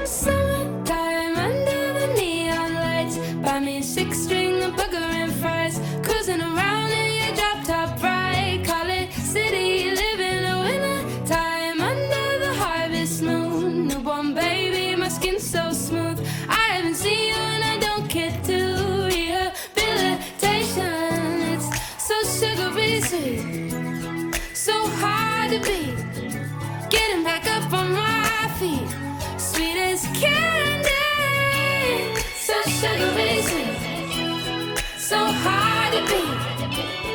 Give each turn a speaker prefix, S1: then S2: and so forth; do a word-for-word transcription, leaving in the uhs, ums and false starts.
S1: Summertime under the neon lights. Buy me six string of burger and fries. Cruising around in your drop top ride. Call it city living. A winter time under the harvest moon. Newborn baby, my skin so smooth. I haven't seen you and I don't care to. Rehabilitation, it's so sugary sweet, so hard to beat. Getting back up on my feet, sweet as candy. So sugary sweet, so hard to beat.